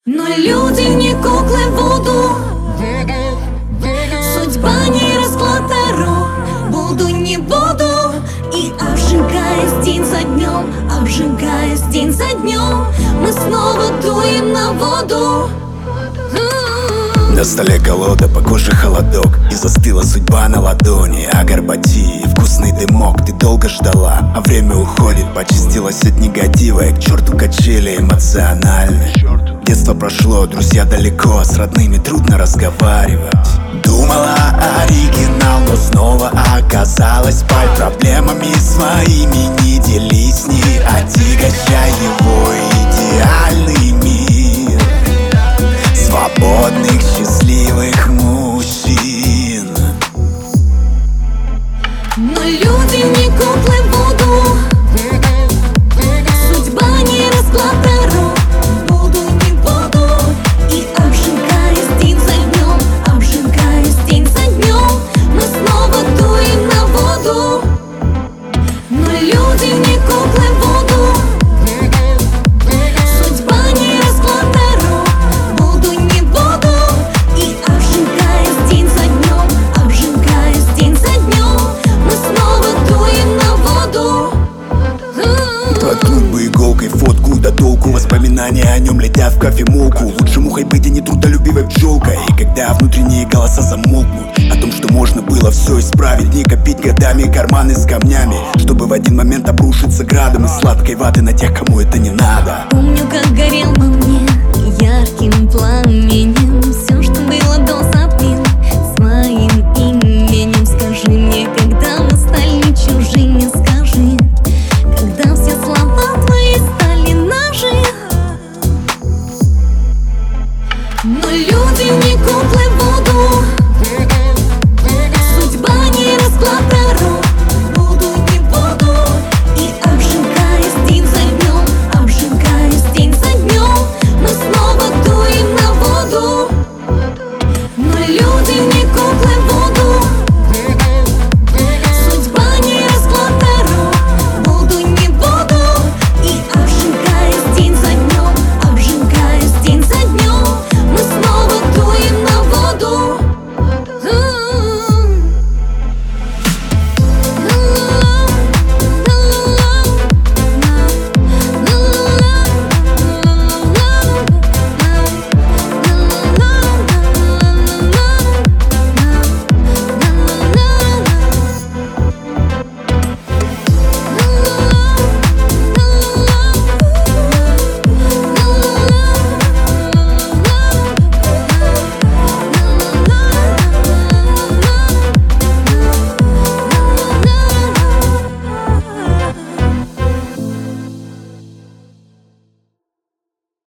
Но люди не куклы Вуду. Судьба не расклад Таро. Буду, не буду. И обжигаясь день за днем, обжигаясь день за днем, мы снова дуем на воду. На столе колода, по коже холодок, и застыла судьба на ладони. Агарбати, вкусный дымок, ты долго ждала, а время уходит, почистилась от негатива. И к черту качели эмоциональны. Детство прошло, друзья далеко, с родными трудно разговаривать. Думала оригинал, но снова оказалась паль. Проблемами своими не делись с ней, отягощай его идеальный мир свободных, счастливых мужчин. Но люди не куклы Вуду. Судьба не расклад Таро. Буду, не буду. И обжигаясь день за днем, обжигаясь день за днем, мы снова дуем на воду. Но люди не куклы Вуду. Судьба не расклад Таро. Буду, не буду. И обжигаясь день за днем, обжигаясь день за днем, мы снова дуем на воду. Воткнуть бы иголкой фотку, да толку. Воспоминания о нем летят в кофемолку. Лучше мухой быть, а не трудолюбивой пчелкой. И когда внутренние голоса замолкнут, о том, что можно было все исправить, не копить годами карманы с камнями, чтобы в один момент обрушиться градом из сладкой ваты на тех, кому это не надо. Помню, как горел во мне ярким пламенем все, что было до сопил своим именем. Скажи мне, когда мы стали чужими, скажи, когда все слова твои стали наши. Но люди не куклы